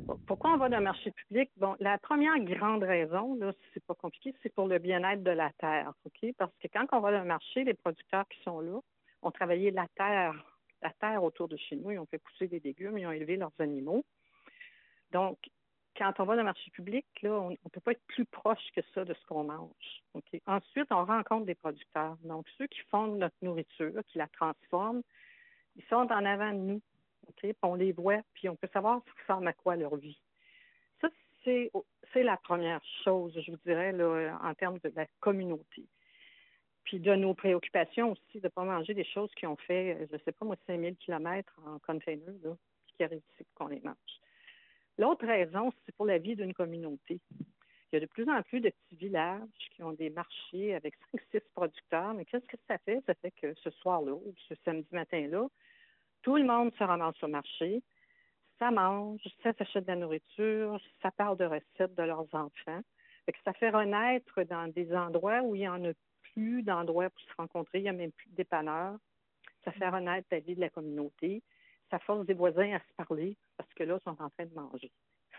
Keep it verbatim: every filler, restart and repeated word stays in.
Pourquoi on va dans le marché public? Bon, la première grande raison, là, c'est pas compliqué, c'est pour le bien-être de la terre, OK? Parce que quand on va dans le marché, les producteurs qui sont là ont travaillé la terre, la terre autour de chez nous, ils ont fait pousser des légumes, ils ont élevé leurs animaux. Donc, quand on va dans le marché public, là, on ne peut pas être plus proche que ça de ce qu'on mange. OK? Ensuite, on rencontre des producteurs. Donc, ceux qui font notre nourriture, qui la transforment, ils sont en avant de nous. OK? Puis on les voit, puis on peut savoir ce qui ressemble à quoi leur vie. Ça, c'est, c'est la première chose, je vous dirais, là, en termes de la communauté. Puis de nos préoccupations aussi, de ne pas manger des choses qui ont fait, je ne sais pas moi, cinq mille kilomètres en container, là, puis qui arrivent ici pour qu'on les mange. L'autre raison, c'est pour la vie d'une communauté. Il y a de plus en plus de petits villages qui ont des marchés avec cinq, six producteurs. Mais qu'est-ce que ça fait? Ça fait que ce soir-là, ou ce samedi matin-là, tout le monde se ramasse au marché, ça mange, ça s'achète de la nourriture, ça parle de recettes de leurs enfants. Fait que ça fait renaître dans des endroits où il n'y en a plus d'endroits pour se rencontrer, il n'y a même plus de dépanneurs. Ça fait renaître la vie de la communauté. Ça force des voisins à se parler parce que là, ils sont en train de manger.